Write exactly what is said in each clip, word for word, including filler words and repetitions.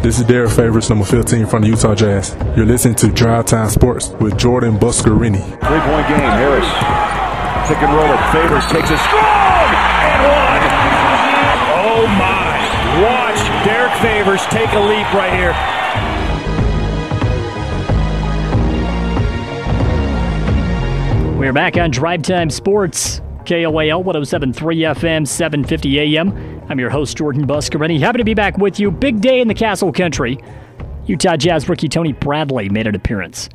This is Derek Favors, number fifteen from the Utah Jazz. You're listening to Drive Time Sports with Jordan Buscarini. Three-point game. Harris, pick and roll it. Favors takes a strong and one. Oh my! Watch Derek Favors take a leap right here. We're back on Drive Time Sports, K O A L one oh seven point three F M, seven fifty A M. I'm your host, Jordan Buscarini. Happy to be back with you. Big day in the Castle Country. Utah Jazz rookie Tony Bradley made an appearance.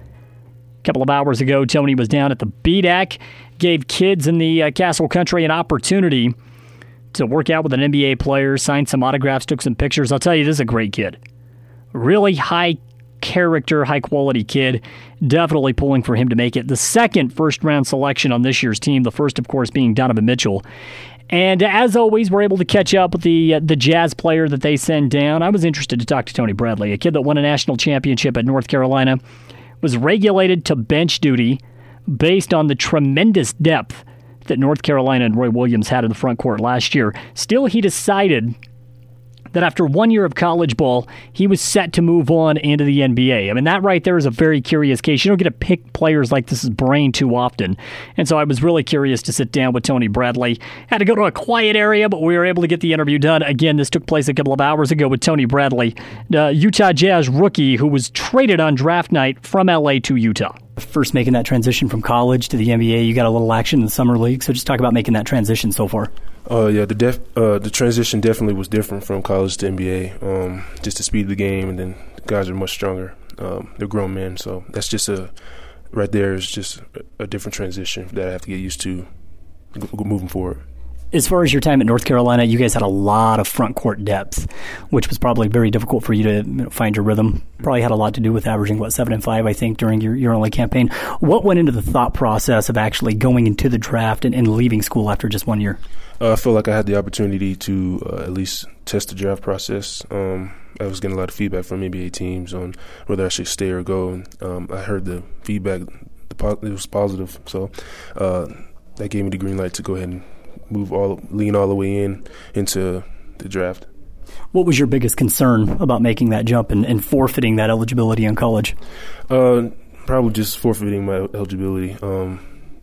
A couple of hours ago, Tony was down at the B D A C, gave kids in the uh, Castle Country an opportunity to work out with an N B A player, signed some autographs, took some pictures. I'll tell you, this is a great kid. Really high character, high-quality kid. Definitely pulling for him to make it. The second first-round selection on this year's team, the first, of course, being Donovan Mitchell. And as always, we're able to catch up with the uh, the Jazz player that they send down. I was interested to talk to Tony Bradley, a kid that won a national championship at North Carolina, was regulated to bench duty based on the tremendous depth that North Carolina and Roy Williams had in the front court last year. Still, he decided that after one year of college ball, he was set to move on into the N B A. I mean, that right there is a very curious case. You don't get to pick players like this brain too often. And so I was really curious to sit down with Tony Bradley. Had to go to a quiet area, but we were able to get the interview done. Again, this took place a couple of hours ago with Tony Bradley, uh, Utah Jazz rookie who was traded on draft night from L A to Utah. First making that transition from college to the N B A, you got a little action in the summer league. So just talk about making that transition so far. Uh, yeah, the def, uh, the transition definitely was different from college to N B A. Um, just the speed of the game, and then the guys are much stronger. Um, they're grown men, so that's just a right there is just a, a different transition that I have to get used to moving forward. As far as your time at North Carolina, you guys had a lot of front court depth, which was probably very difficult for you to you know, find your rhythm. Probably had a lot to do with averaging, what, seven and five, I think, during your, your only campaign. What went into the thought process of actually going into the draft and, and leaving school after just one year? Uh, I felt like I had the opportunity to uh, at least test the draft process. Um, I was getting a lot of feedback from N B A teams on whether I should stay or go. And um, I heard the feedback, the po- it was positive. So uh, that gave me the green light to go ahead and move all, lean all the way in into the draft. What was your biggest concern about making that jump and, and forfeiting that eligibility in college? Uh, probably just forfeiting my eligibility. Um,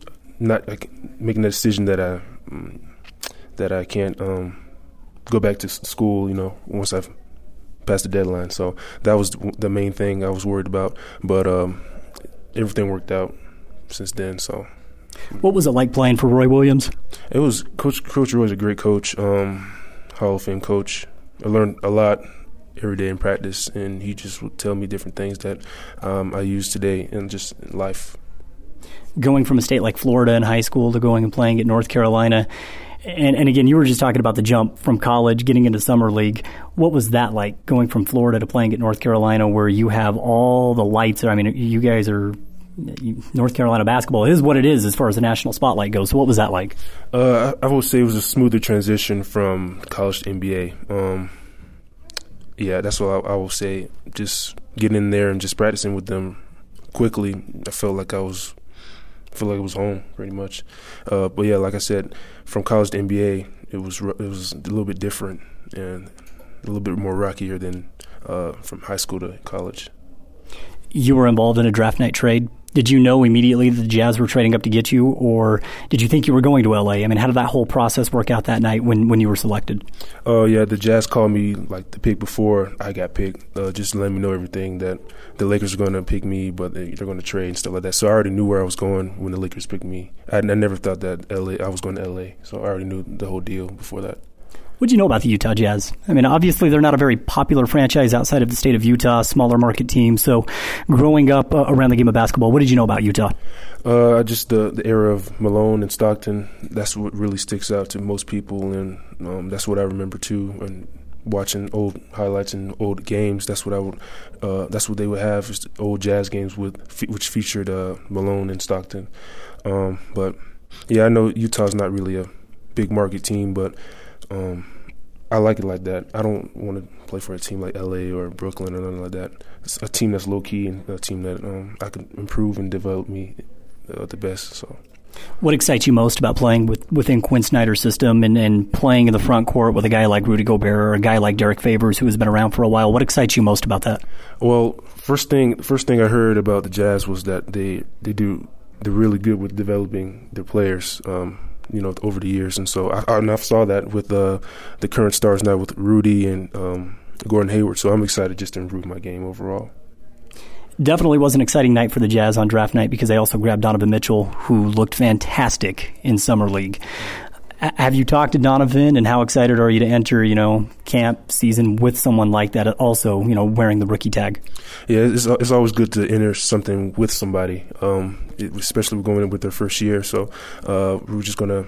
not like, making that decision that I that I can't um, go back to school. You know, once I've passed the deadline. So that was the main thing I was worried about. But um, everything worked out since then. So. What was it like playing for Roy Williams? It was Coach Coach Roy's a great coach, um, Hall of Fame coach. I learned a lot every day in practice, and he just would tell me different things that um, I use today in just in life. Going from a state like Florida in high school to going and playing at North Carolina, and, and again, you were just talking about the jump from college, getting into summer league. What was that like, going from Florida to playing at North Carolina, where you have all the lights? I mean, you guys are – North Carolina basketball is what it is as far as the national spotlight goes. So what was that like? Uh, I, I would say it was a smoother transition from college to N B A. Um, yeah, that's what I, I will say. Just getting in there and just practicing with them quickly, I felt like I was, I felt like it was home pretty much. Uh, but yeah, like I said, from college to N B A, it was it was a little bit different and a little bit more rockier than uh, from high school to college. You were involved in a draft night trade. Did you know immediately that the Jazz were trading up to get you, or did you think you were going to L A? I mean, how did that whole process work out that night when, when you were selected? Oh, uh, yeah, the Jazz called me like the pick before I got picked, uh, just to let me know everything, that the Lakers are going to pick me, but they're going to trade and stuff like that. So I already knew where I was going when the Lakers picked me. I, I never thought that L A I was going to L A, so I already knew the whole deal before that. What did you know about the Utah Jazz? I mean, obviously they're not a very popular franchise outside of the state of Utah, smaller market team. So growing up uh, around the game of basketball, what did you know about Utah? Uh, just the, the era of Malone and Stockton. That's what really sticks out to most people, and um, that's what I remember too. And watching old highlights and old games, that's what I would. Uh, that's what they would have, is old Jazz games with which featured uh, Malone and Stockton. Um, but yeah, I know Utah's not really a big market team, but Um, I like it like that. I don't want to play for a team like L A or Brooklyn or nothing like that. It's a team that's low key and a team that um, I can improve and develop me uh, the best. So, What excites you most about playing with, within Quinn Snyder's system and, and playing in the front court with a guy like Rudy Gobert or a guy like Derek Favors, who has been around for a while? What excites you most about that? Well, first thing first thing I heard about the Jazz was that they they do they're really good with developing their players, um, you know, over the years, and so I, I, and I saw that with uh, the current stars now with Rudy and um, Gordon Hayward. So I'm excited just to improve my game overall. Definitely was an exciting night for the Jazz on draft night because they also grabbed Donovan Mitchell, who looked fantastic in Summer League. A- have you talked to Donovan, and how excited are you to enter, you know, camp season with someone like that, also, you know, wearing the rookie tag? Yeah, it's it's always good to enter something with somebody, um, it, especially going in with their first year. So uh, we're just gonna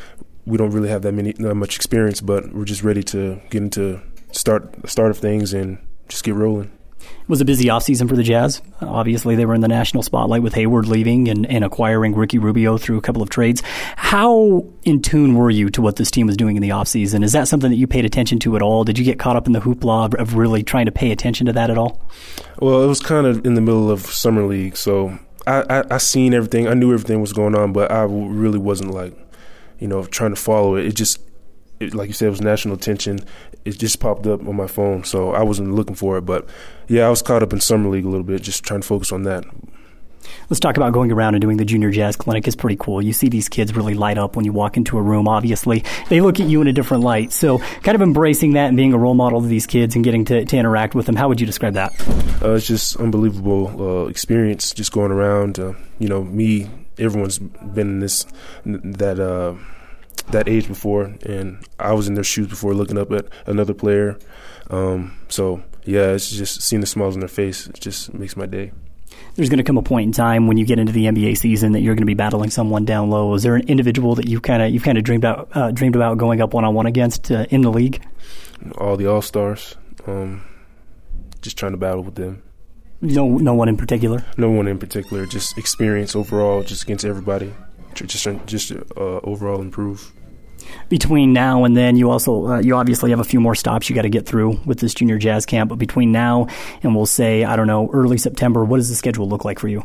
we don't really have that many not much experience, but we're just ready to get into start the start of things and just get rolling. It was a busy offseason for the Jazz. Obviously, they were in the national spotlight with Hayward leaving and, and acquiring Ricky Rubio through a couple of trades. How in tune were you to what this team was doing in the offseason? Is that something that you paid attention to at all? Did you get caught up in the hoopla of really trying to pay attention to that at all? Well, it was kind of in the middle of Summer League, so I, I, I seen everything. I knew everything was going on, but I really wasn't, like, you know, trying to follow it. It just, it, like you said, it was national attention. It just popped up on my phone, so I wasn't looking for it. But, yeah, I was caught up in Summer League a little bit, just trying to focus on that. Let's talk about going around and doing the Junior Jazz Clinic. It's pretty cool. You see these kids really light up when you walk into a room, obviously. They look at you in a different light. So kind of embracing that and being a role model to these kids and getting to, to interact with them, how would you describe that? Uh, it's just unbelievable uh, experience just going around. Uh, you know, me, everyone's been in this, that, uh, that age before, and I was in their shoes before looking up at another player. Um, so, yeah, it's just seeing the smiles on their face. It just makes my day. There's going to come a point in time when you get into the N B A season that you're going to be battling someone down low. Is there an individual that you kind of you've kind of dreamed out uh, dreamed about going up one on one against uh, in the league? All the All Stars, um, just trying to battle with them. No, no one in particular. No one in particular. Just experience overall, just against everybody. Just just uh, overall improve. Between now and then, you also uh, you obviously have a few more stops you got to get through with this Junior Jazz camp. But between now and we'll say, I don't know, early September, what does the schedule look like for you?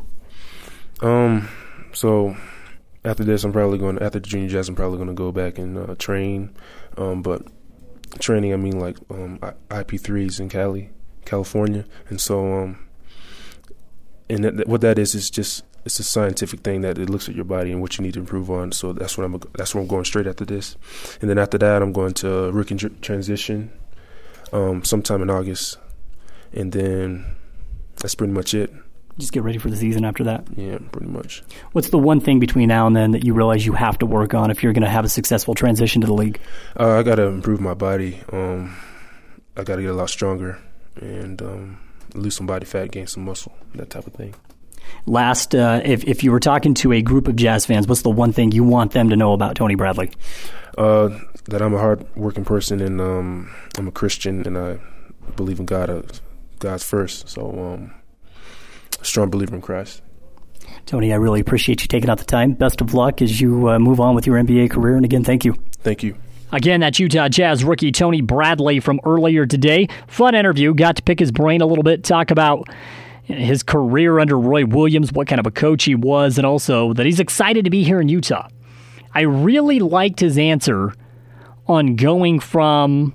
Um, so after this, I'm probably going after the Junior Jazz. I'm probably going to go back and uh, train. Um, but training, I mean like um, I P threes in Cali, California, and so um, and that, what that is is just. It's a scientific thing that it looks at your body and what you need to improve on. So that's what I'm. That's where I'm going straight after this, and then after that, I'm going to rookie transition, um, sometime in August, and then that's pretty much it. Just get ready for the season after that. Yeah, pretty much. What's the one thing between now and then that you realize you have to work on if you're going to have a successful transition to the league? Uh, I got to improve my body. Um, I got to get a lot stronger and um, lose some body fat, gain some muscle, that type of thing. Last, uh, if if you were talking to a group of Jazz fans, what's the one thing you want them to know about Tony Bradley? Uh, that I'm a hard-working person, and um, I'm a Christian, and I believe in God. Uh, God's first, so um, a strong believer in Christ. Tony, I really appreciate you taking out the time. Best of luck as you uh, move on with your N B A career, and again, thank you. Thank you. Again, that's Utah Jazz rookie Tony Bradley from earlier today. Fun interview. Got to pick his brain a little bit, talk about his career under Roy Williams, what kind of a coach he was, and also that he's excited to be here in Utah. I really liked his answer on going from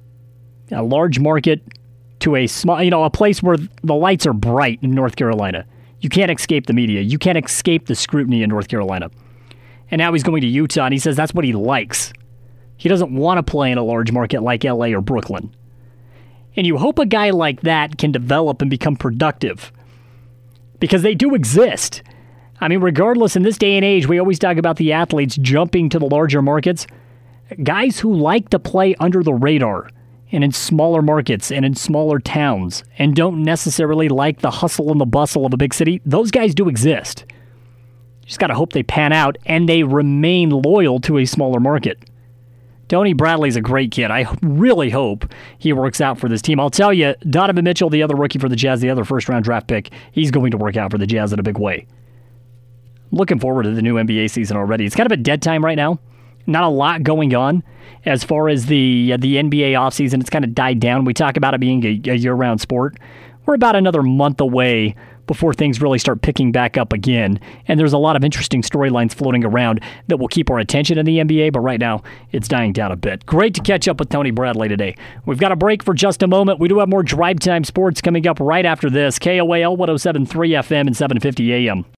a large market to a small, you know, a place where the lights are bright in North Carolina. You can't escape the media. You can't escape the scrutiny in North Carolina. And now he's going to Utah, and he says that's what he likes. He doesn't want to play in a large market like L A or Brooklyn. And you hope a guy like that can develop and become productive, because they do exist. I mean, regardless, in this day and age, we always talk about the athletes jumping to the larger markets. Guys who like to play under the radar and in smaller markets and in smaller towns and don't necessarily like the hustle and the bustle of a big city, those guys do exist. You just got to hope they pan out and they remain loyal to a smaller market. Tony Bradley's a great kid. I really hope he works out for this team. I'll tell you, Donovan Mitchell, the other rookie for the Jazz, the other first-round draft pick, he's going to work out for the Jazz in a big way. Looking forward to the new N B A season already. It's kind of a dead time right now. Not a lot going on as far as the uh, the N B A offseason. It's kind of died down. We talk about it being a, a year-round sport. we're about another month away before things really start picking back up again. And there's a lot of interesting storylines floating around that will keep our attention in the N B A, but right now it's dying down a bit. Great to catch up with Tony Bradley today. We've got a break for just a moment. We do have more Drive Time Sports coming up right after this. K O A L one oh seven point three F M and seven fifty A M.